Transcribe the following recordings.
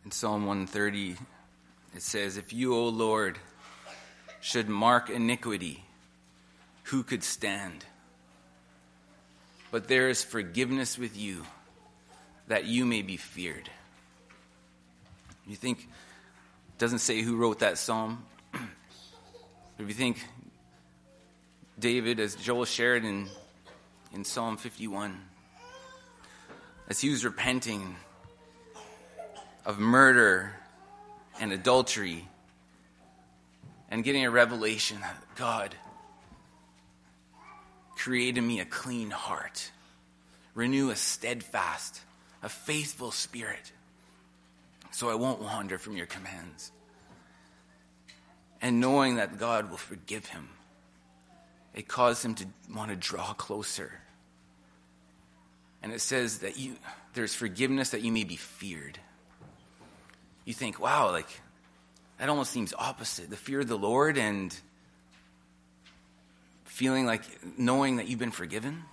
In Psalm 130, it says, "If you, O Lord, should mark iniquity, who could stand? But there is forgiveness with you, that you may be feared." You think, it doesn't say who wrote that psalm. If you think David, as Joel shared in Psalm 51, as he was repenting of murder and adultery and getting a revelation that God create in me a clean heart, renew a steadfast, a faithful spirit, so I won't wander from your commands. And knowing that God will forgive him, it caused him to want to draw closer. And it says that there's forgiveness that you may be feared. You think, wow, like that almost seems opposite. The fear of the Lord and feeling like knowing that you've been forgiven.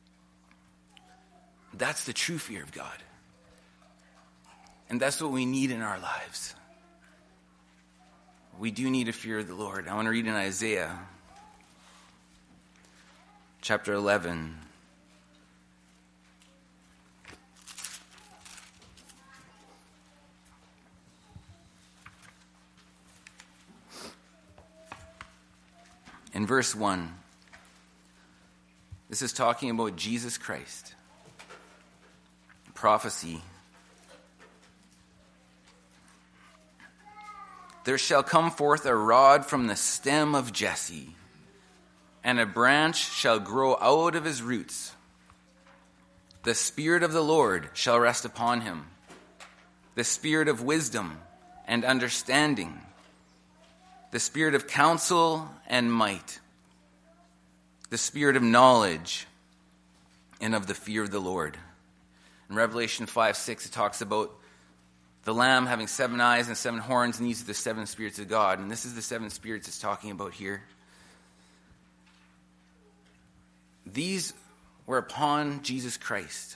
That's the true fear of God. And that's what we need in our lives. We do need a fear of the Lord. I want to read in Isaiah chapter 11. In verse 1, this is talking about Jesus Christ. Prophecy. "There shall come forth a rod from the stem of Jesse, and a branch shall grow out of his roots. The Spirit of the Lord shall rest upon him, the Spirit of wisdom and understanding, the Spirit of counsel and might, the Spirit of knowledge and of the fear of the Lord." In Revelation 5:6, it talks about the Lamb having 7 eyes and 7 horns, and these are the 7 spirits of God. And this is the 7 spirits it's talking about here. These were upon Jesus Christ.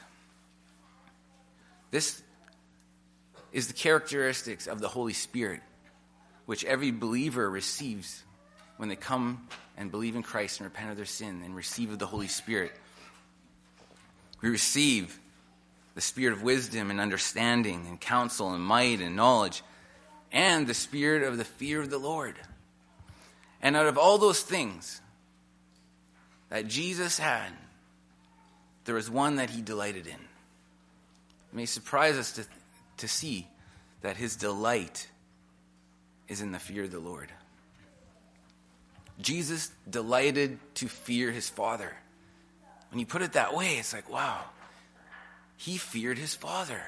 This is the characteristics of the Holy Spirit, which every believer receives when they come and believe in Christ and repent of their sin and receive of the Holy Spirit. We receive the Spirit of wisdom and understanding and counsel and might and knowledge, and the Spirit of the fear of the Lord. And out of all those things that Jesus had, there was one that he delighted in. It may surprise us to see that his delight is in the fear of the Lord. Jesus delighted to fear his Father. When you put it that way, it's like, wow, he feared his Father.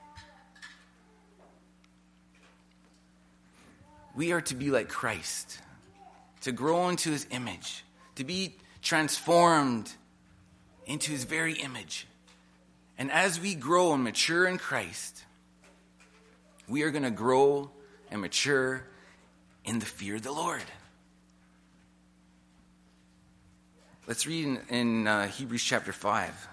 We are to be like Christ, to grow into his image, to be transformed into his very image. And as we grow and mature in Christ, we are going to grow and mature in the fear of the Lord. Let's read in Hebrews chapter 5.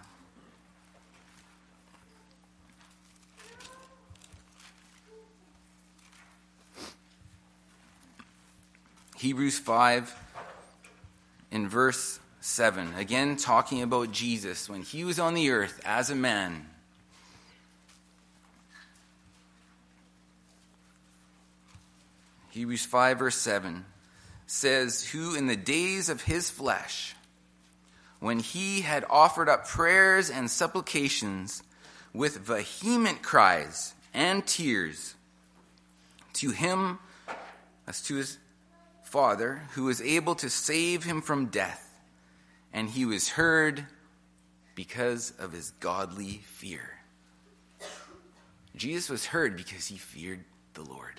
Hebrews 5 in verse 7. Again, talking about Jesus when he was on the earth as a man. Hebrews 5 verse 7 says, "Who in the days of his flesh, when he had offered up prayers and supplications with vehement cries and tears to him," as to his Father, "who was able to save him from death, and he was heard because of his godly fear." Jesus was heard because he feared the Lord.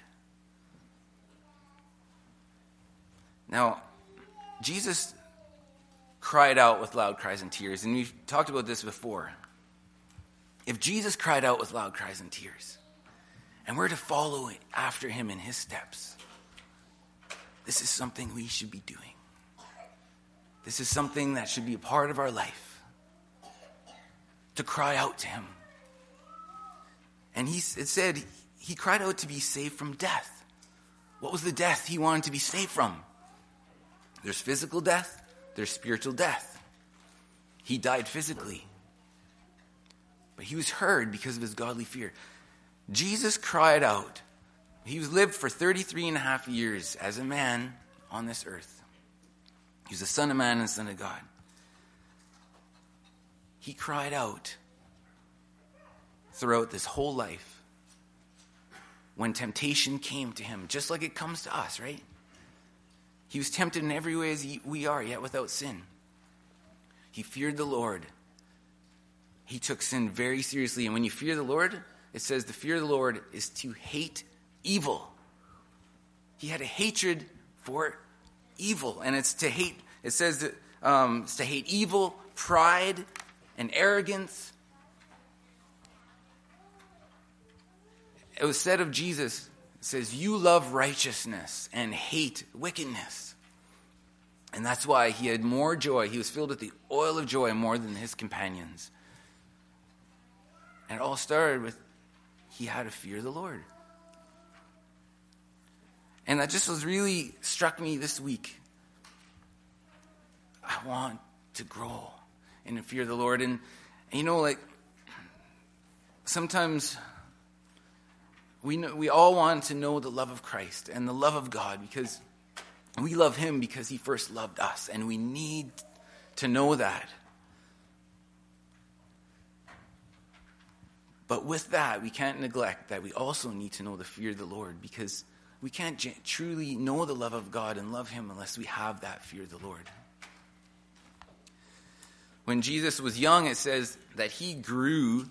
Now, Jesus cried out with loud cries and tears, and we've talked about this before. If Jesus cried out with loud cries and tears, and we're to follow after him in his steps, this is something we should be doing. This is something that should be a part of our life, to cry out to him. And it said he cried out to be saved from death. What was the death he wanted to be saved from? There's physical death, there's spiritual death. He died physically, but he was heard because of his godly fear. Jesus cried out. He was lived for 33 and a half years as a man on this earth. He was the Son of Man and Son of God. He cried out throughout this whole life when temptation came to him, just like it comes to us, right? He was tempted in every way as we are, yet without sin. He feared the Lord. He took sin very seriously. And when you fear the Lord, it says the fear of the Lord is to hate evil. He had a hatred for evil. And it's to hate, it says that, it's to hate evil, pride, and arrogance. It was said of Jesus, it says, you love righteousness and hate wickedness. And that's why he had more joy. He was filled with the oil of joy more than his companions. And it all started with he had to fear the Lord. And that just was really struck me this week. I want to grow in the fear of the Lord. And you know, like, sometimes we all want to know the love of Christ and the love of God because we love him because he first loved us. And we need to know that. But with that, we can't neglect that we also need to know the fear of the Lord, because we can't truly know the love of God and love him unless we have that fear of the Lord. When Jesus was young, it says that he grew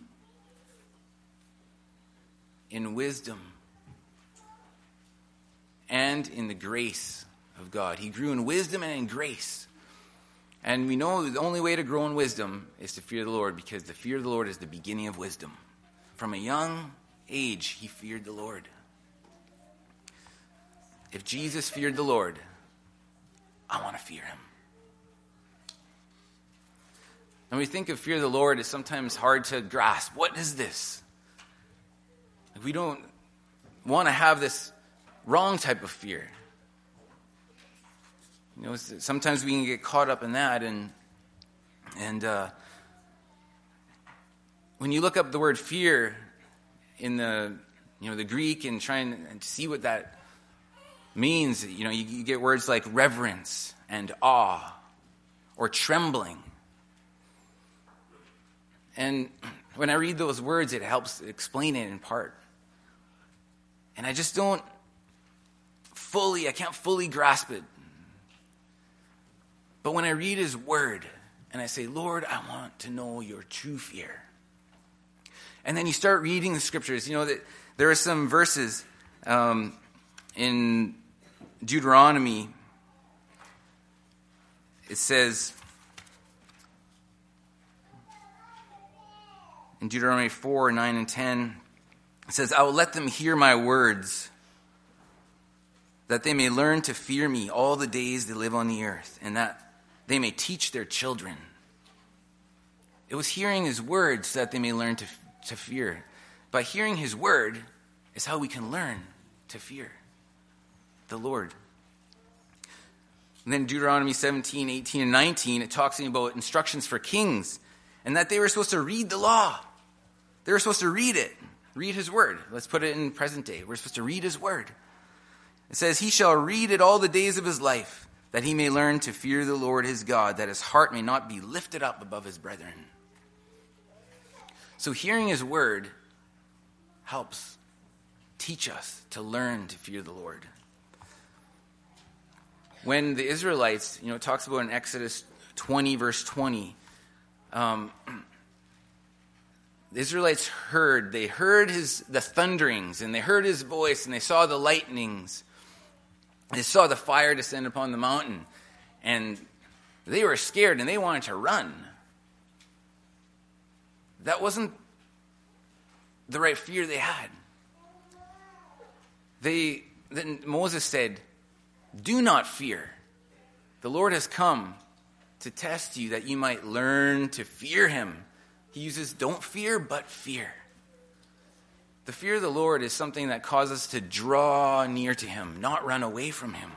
in wisdom and in the grace of God. He grew in wisdom and in grace. And we know the only way to grow in wisdom is to fear the Lord, because the fear of the Lord is the beginning of wisdom. From a young age, he feared the Lord. If Jesus feared the Lord, I want to fear him. When we think of fear of the Lord, it's sometimes hard to grasp. What is this? We don't want to have this wrong type of fear. You know, sometimes we can get caught up in that, and when you look up the word fear in the Greek and trying to see what that means, you get words like reverence and awe or trembling. And when I read those words, it helps explain it in part. And I just can't fully grasp it. But when I read his word and I say, Lord, I want to know your true fear. And then you start reading the scriptures. You know that there are some verses in Deuteronomy. It says in Deuteronomy 4, 9, and 10, it says, I will let them hear my words, that they may learn to fear me all the days they live on the earth, and that they may teach their children. It was hearing his words so that they may learn to fear. By hearing his word is how we can learn to fear the Lord. And then Deuteronomy 17, 18, and 19, it talks about instructions for kings, and that they were supposed to read the law. They were supposed to read it. Read his word. Let's put it in present day. We're supposed to read his word. It says, he shall read it all the days of his life, that he may learn to fear the Lord his God, that his heart may not be lifted up above his brethren. So hearing his word helps teach us to learn to fear the Lord. When the Israelites, it talks about in Exodus 20, verse 20, the Israelites heard the thunderings, and they heard his voice, and they saw the lightnings. They saw the fire descend upon the mountain, and they were scared, and they wanted to run. That wasn't the right fear they had. Then Moses said, do not fear. The Lord has come to test you that you might learn to fear him. He uses don't fear, but fear. The fear of the Lord is something that causes us to draw near to him, not run away from him.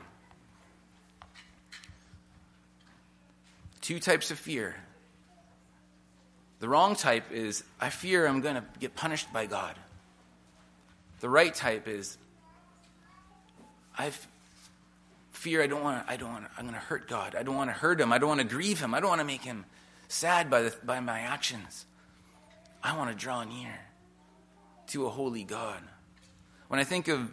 Two types of fear. The wrong type is, I fear I'm going to get punished by God. The right type is, I fear I'm going to hurt God. I don't want to hurt him. I don't want to grieve him. I don't want to make him sad by my actions. I want to draw near to a holy God. When I think of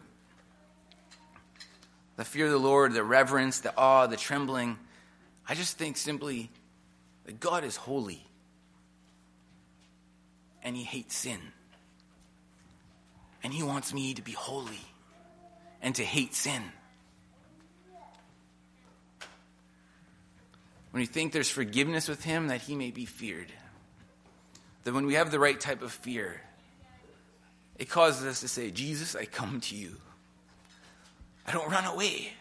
the fear of the Lord, the reverence, the awe, the trembling, I just think simply that God is holy and he hates sin. And he wants me to be holy and to hate sin. When you think there's forgiveness with him, that he may be feared. That when we have the right type of fear, it causes us to say, Jesus, I come to you. I don't run away.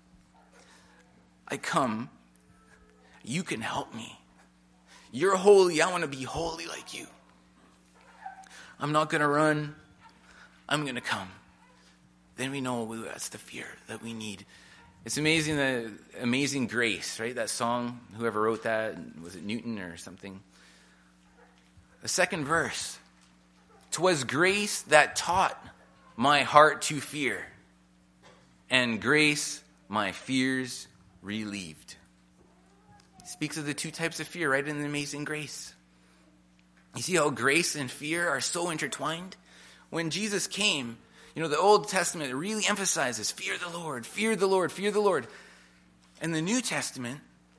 I come. You can help me. You're holy. I want to be holy like you. I'm not going to run. I'm going to come. Then we know that's the fear that we need. It's amazing, the Amazing Grace, right? That song, whoever wrote that, was it Newton or something? The second verse. 'Twas grace that taught my heart to fear, and grace my fears relieved. It speaks of the two types of fear right in the Amazing Grace. You see how grace and fear are so intertwined? When Jesus came, the Old Testament really emphasizes fear the Lord, fear the Lord, fear the Lord. And the New Testament,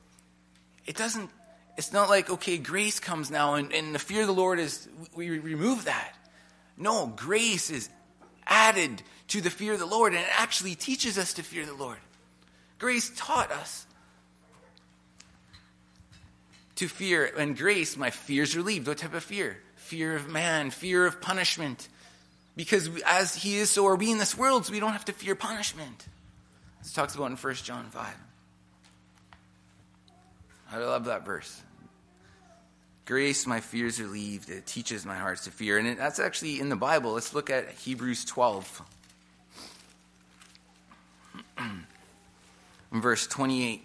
it's not like, okay, grace comes now and the fear of the Lord is, we remove that. No, grace is added to the fear of the Lord, and it actually teaches us to fear the Lord. Grace taught us to fear, and grace, my fears relieved. What type of fear? Fear of man, fear of punishment. Because as he is, so are we in this world, so we don't have to fear punishment. This talks about in 1 John 5. I love that verse. Grace, my fears relieved. It teaches my heart to fear. And that's actually in the Bible. Let's look at Hebrews 12. In verse 28.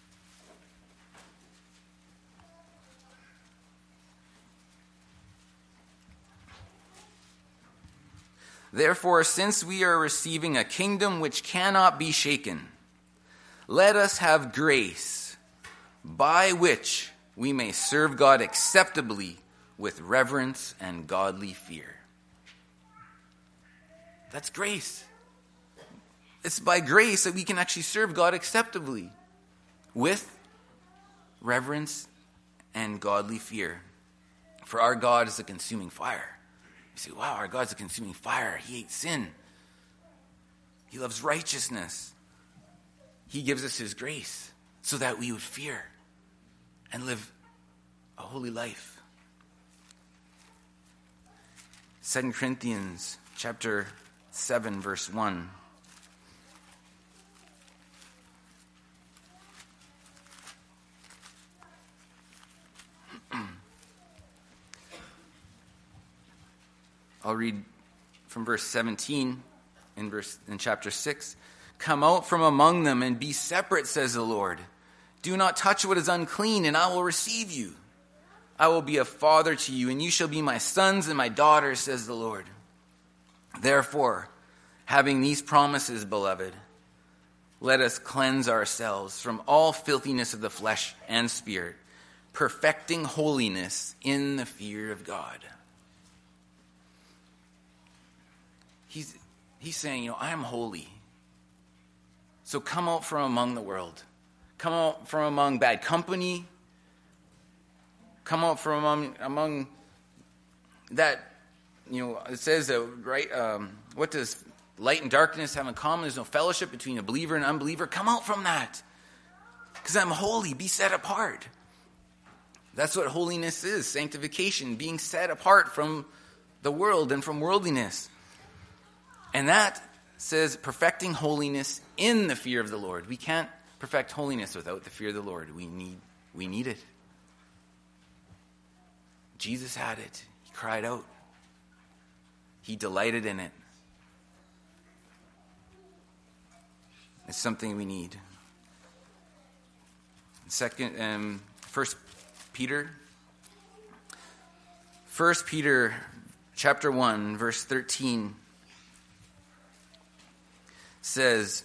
Therefore, since we are receiving a kingdom which cannot be shaken, let us have grace by which we may serve God acceptably with reverence and godly fear. That's grace. It's by grace that we can actually serve God acceptably with reverence and godly fear. For our God is a consuming fire. You say, wow, our God's a consuming fire. He hates sin. He loves righteousness. He gives us his grace so that we would fear and live a holy life. 2 Corinthians chapter 7, verse 1. I'll read from verse 17 in chapter 6. Come out from among them and be separate, says the Lord. Do not touch what is unclean, and I will receive you. I will be a father to you, and you shall be my sons and my daughters, says the Lord. Therefore, having these promises, beloved, let us cleanse ourselves from all filthiness of the flesh and spirit, perfecting holiness in the fear of God. He's saying, I am holy. So come out from among the world. Come out from among bad company. Come out from among that, it says, right, what does light and darkness have in common? There's no fellowship between a believer and an unbeliever. Come out from that. Because I'm holy. Be set apart. That's what holiness is, sanctification, being set apart from the world and from worldliness. And that says perfecting holiness in the fear of the Lord. We can't perfect holiness without the fear of the Lord. We need it. Jesus had it. He cried out. He delighted in it. It's something we need. First Peter chapter 1, verse 13 says,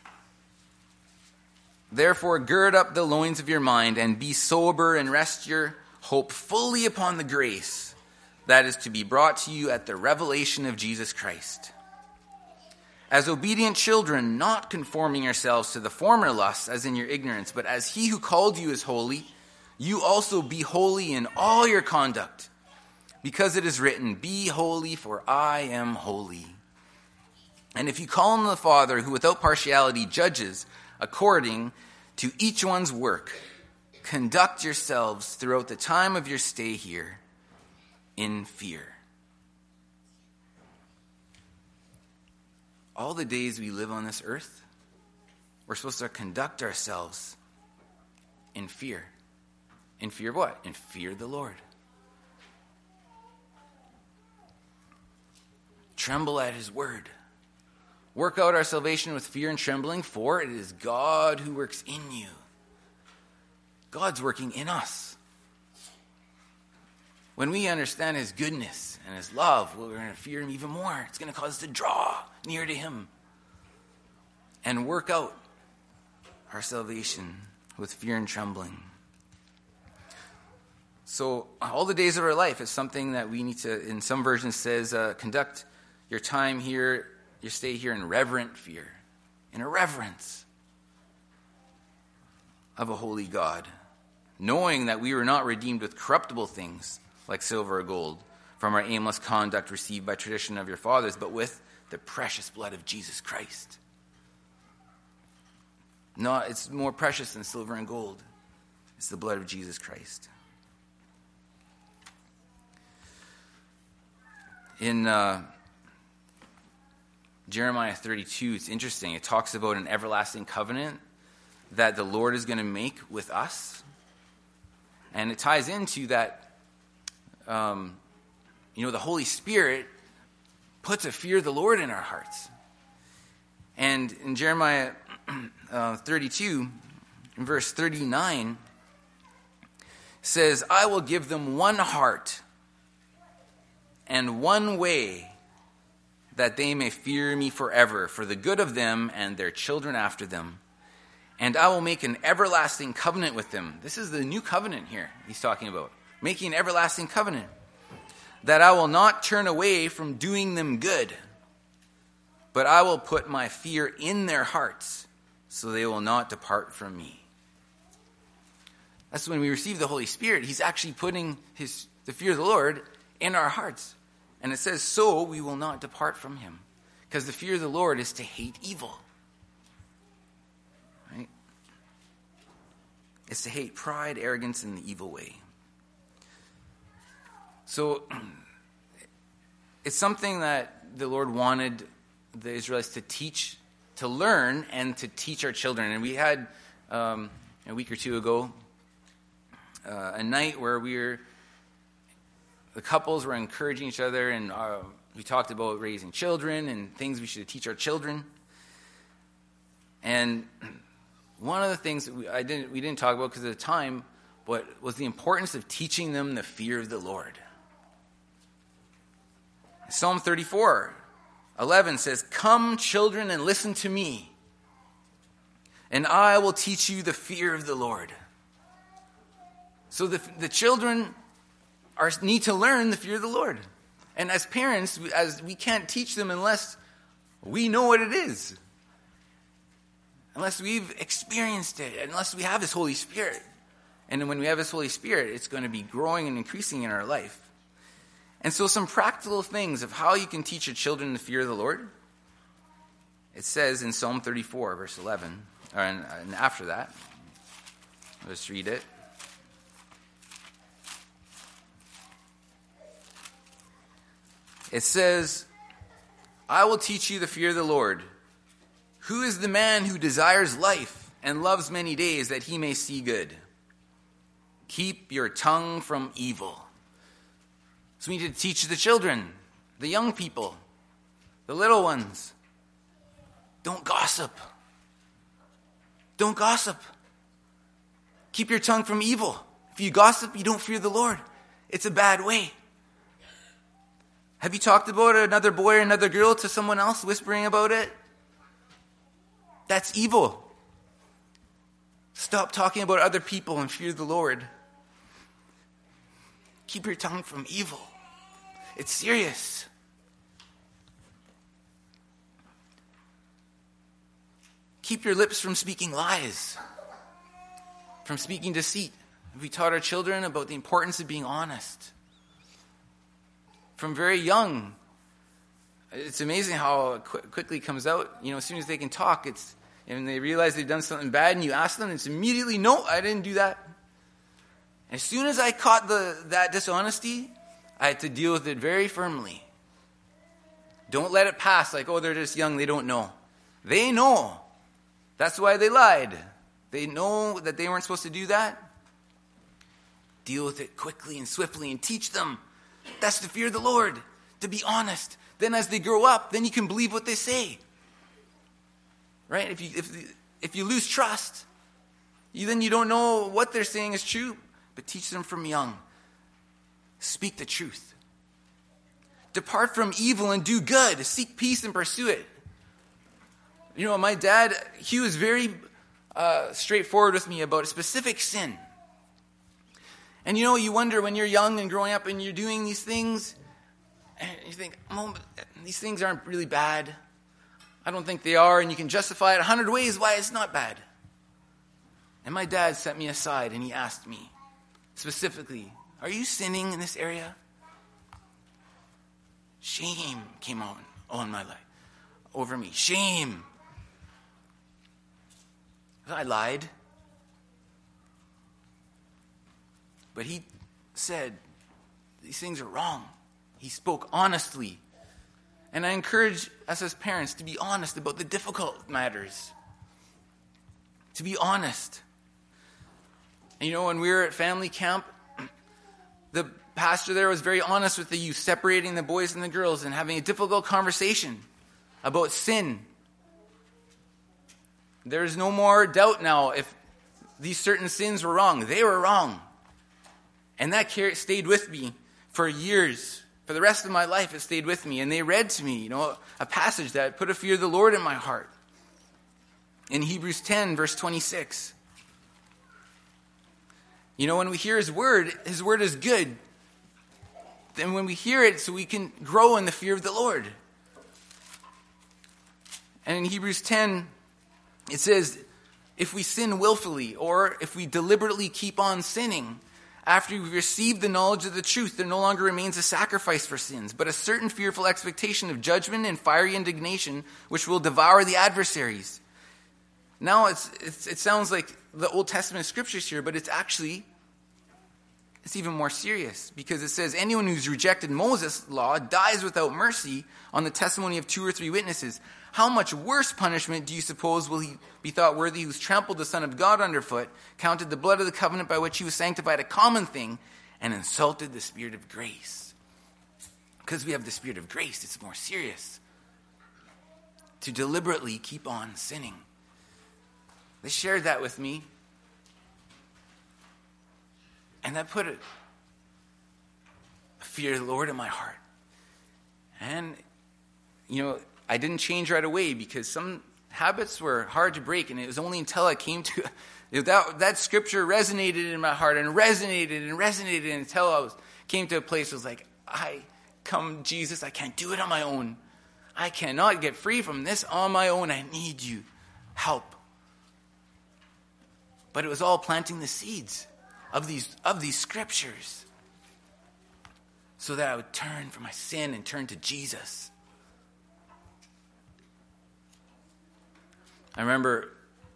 "Therefore gird up the loins of your mind, and be sober, and rest your hope fully upon the grace that is to be brought to you at the revelation of Jesus Christ. As obedient children, not conforming yourselves to the former lusts as in your ignorance, but as he who called you is holy, you also be holy in all your conduct. Because it is written, 'Be holy, for I am holy.' And if you call on the Father, who without partiality judges according to each one's work, conduct yourselves throughout the time of your stay here in fear." All the days we live on this earth, we're supposed to conduct ourselves in fear. In fear of what? In fear of the Lord. Tremble at his word. Work out our salvation with fear and trembling, for it is God who works in you. God's working in us. When we understand his goodness and his love, we're going to fear him even more. It's going to cause us to draw near to him and work out our salvation with fear and trembling. So all the days of our life is something that we need to, in some versions says, conduct your time here, your stay here in reverent fear, in a reverence of a holy God, knowing that we were not redeemed with corruptible things like silver or gold from our aimless conduct received by tradition of your fathers, but with the precious blood of Jesus Christ. No, it's more precious than silver and gold. It's the blood of Jesus Christ. In Jeremiah 32, it's interesting. It talks about an everlasting covenant that the Lord is going to make with us. And it ties into that, the Holy Spirit puts a fear of the Lord in our hearts. And in Jeremiah 32, in verse 39, says, "I will give them one heart and one way, that they may fear me forever, for the good of them and their children after them. And I will make an everlasting covenant with them." This is the new covenant here he's talking about. Making an everlasting covenant. "That I will not turn away from doing them good, but I will put my fear in their hearts, so they will not depart from me." That's when we receive the Holy Spirit. He's actually putting the fear of the Lord in our hearts. And it says, so we will not depart from him. Because the fear of the Lord is to hate evil. Right? It's to hate pride, arrogance, and the evil way. So it's something that the Lord wanted the Israelites to teach, to learn, and to teach our children. And we had, a week or two ago, a night where the couples were encouraging each other, and we talked about raising children and things we should teach our children. And one of the things that we didn't talk about because of the time, but was the importance of teaching them the fear of the Lord. Psalm 34:11 says, "Come, children, and listen to me, and I will teach you the fear of the Lord." So the children need to learn the fear of the Lord. And as parents, we can't teach them unless we know what it is. Unless we've experienced it. Unless we have this Holy Spirit. And when we have this Holy Spirit, it's going to be growing and increasing in our life. And so some practical things of how you can teach your children the fear of the Lord. It says in Psalm 34, verse 11, and after that, let's read it. It says, "I will teach you the fear of the Lord. Who is the man who desires life and loves many days that he may see good? Keep your tongue from evil." So we need to teach the children The young people, the little ones, don't gossip. Don't gossip. Keep your tongue from evil. If you gossip, you don't fear the Lord. It's a bad way. Have you talked about another boy or another girl to someone else, whispering about it? That's evil. Stop talking about other people and fear the Lord. Keep your tongue from evil. It's serious. Keep your lips from speaking lies, from speaking deceit. We taught our children about the importance of being honest. From very young, it's amazing how quickly it comes out. As soon as they can talk, and they realize they've done something bad, and you ask them, it's immediately, no, I didn't do that. As soon as I caught that dishonesty, I had to deal with it very firmly. Don't let it pass like, oh, they're just young, they don't know. They know. That's why they lied. They know that they weren't supposed to do that. Deal with it quickly and swiftly and teach them. That's to fear the Lord, to be honest. Then as they grow up, then you can believe what they say. Right? If you lose trust, then you don't know what they're saying is true. But teach them from young. Speak the truth. Depart from evil and do good. Seek peace and pursue it. My dad, he was very straightforward with me about a specific sin. And you wonder when you're young and growing up and you're doing these things, and you think, these things aren't really bad. I don't think they are, and you can justify it 100 ways why it's not bad. And my dad set me aside and he asked me specifically, are you sinning in this area? Shame came on my life, over me. Shame. I lied. But he said, these things are wrong. He spoke honestly. And I encourage us as parents to be honest about the difficult matters. To be honest. And when we were at family camp, the pastor there was very honest with the youth, separating the boys and the girls and having a difficult conversation about sin. There is no more doubt now if these certain sins were wrong. They were wrong. And that stayed with me for years. For the rest of my life, it stayed with me. And they read to me, a passage that put a fear of the Lord in my heart. In Hebrews 10, verse 26. When we hear His word is good. Then when we hear it, so we can grow in the fear of the Lord. And in Hebrews 10, it says, if we sin willfully, or if we deliberately keep on sinning, after we've received the knowledge of the truth, there no longer remains a sacrifice for sins, but a certain fearful expectation of judgment and fiery indignation, which will devour the adversaries. Now it sounds like the Old Testament scriptures here, but it's even more serious, because it says anyone who's rejected Moses' law dies without mercy on the testimony of 2 or 3 witnesses. How much worse punishment do you suppose will he be thought worthy who's trampled the Son of God underfoot, counted the blood of the covenant by which he was sanctified a common thing, and insulted the Spirit of grace? Because we have the Spirit of grace, it's more serious. To deliberately keep on sinning. They shared that with me. And that put a fear of the Lord in my heart. And, I didn't change right away because some habits were hard to break. And it was only until I came to, that scripture resonated in my heart and resonated until I came to a place where I was like, Jesus, I can't do it on my own. I cannot get free from this on my own. I need you. Help. But it was all planting the seeds of these scriptures, so that I would turn from my sin and turn to Jesus. I remember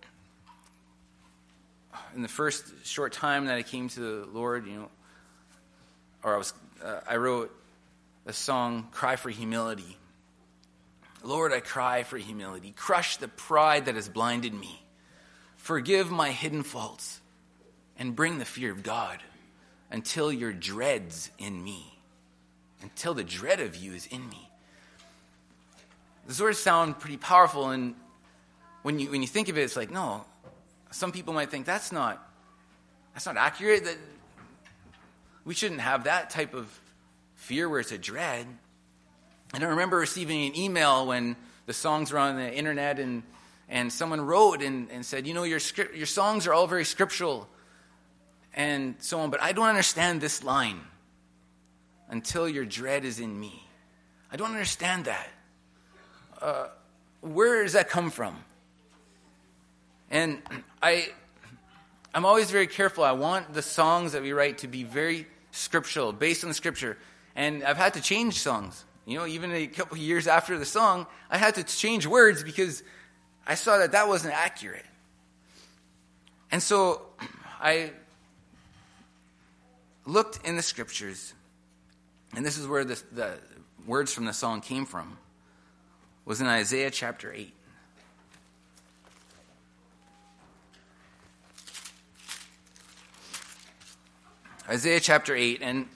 in the first short time that I came to the Lord, I wrote a song, Cry for Humility. Lord, I cry for humility. Crush the pride that has blinded me. Forgive my hidden faults. And bring the fear of God until your dreads in me. until the dread of you is in me. Those words sound pretty powerful, and when you think of it, it's like, no, some people might think that's not accurate, that we shouldn't have that type of fear where it's a dread. And I remember receiving an email when the songs were on the internet, and someone wrote and said, your songs are all very scriptural and so on, but I don't understand this line, until your dread is in me. I don't understand that. Where does that come from? And I'm always very careful. I want the songs that we write to be very scriptural, based on the scripture. And I've had to change songs. Even a couple of years after the song, I had to change words because I saw that wasn't accurate. And so I looked in the scriptures, and this is where the words from the song came from, was in Isaiah chapter 8. Isaiah chapter 8, and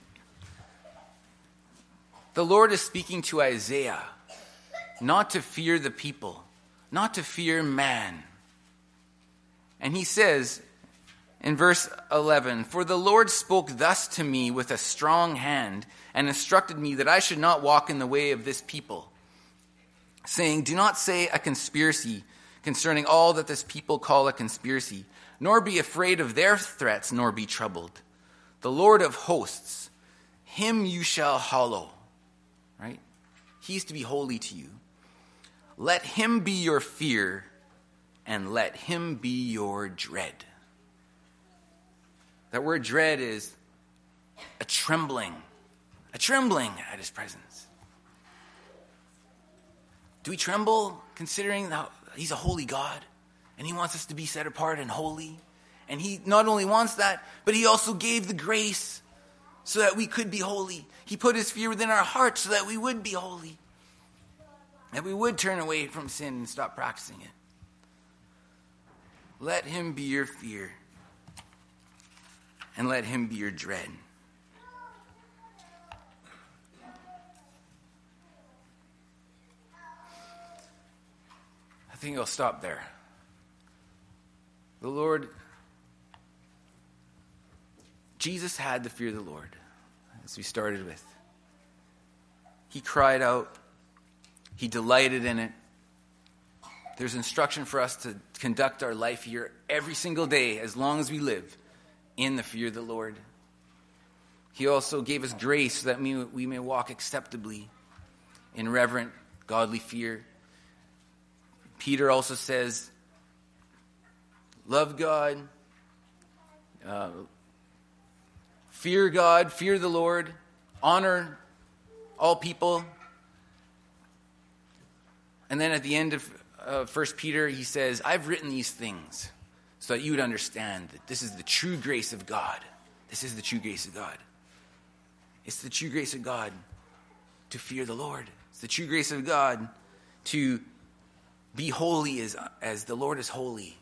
the Lord is speaking to Isaiah not to fear the people, not to fear man. And he says in verse 11, "For the Lord spoke thus to me with a strong hand and instructed me that I should not walk in the way of this people, saying, do not say a conspiracy concerning all that this people call a conspiracy, nor be afraid of their threats, nor be troubled. The Lord of hosts, him you shall hallow." Right? He's to be holy to you. "Let him be your fear, and let him be your dread." That word dread is a trembling at his presence. Do we tremble considering that he's a holy God, and he wants us to be set apart and holy? And he not only wants that, but he also gave the grace so that we could be holy. He put his fear within our hearts so that we would be holy, that we would turn away from sin and stop practicing it. Let him be your fear, and let him be your dread. I think I'll stop there. The Lord, Jesus had the fear of the Lord, as we started with. He cried out. He delighted in it. There's instruction for us to conduct our life here every single day, as long as we live, in the fear of the Lord. He also gave us grace so that we may walk acceptably in reverent, godly fear. Peter also says, love God, fear God, fear the Lord, honor all people. And then at the end of 1 Peter, he says, I've written these things so that you would understand that this is the true grace of God. This is the true grace of God. It's the true grace of God to fear the Lord. It's the true grace of God to be holy as the Lord is holy.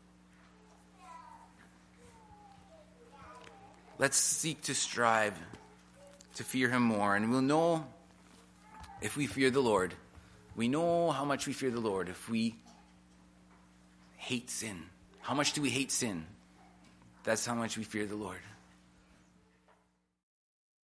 Let's seek to strive to fear him more, and we'll know if we fear the Lord. We know how much we fear the Lord if we hate sin. How much do we hate sin? That's how much we fear the Lord.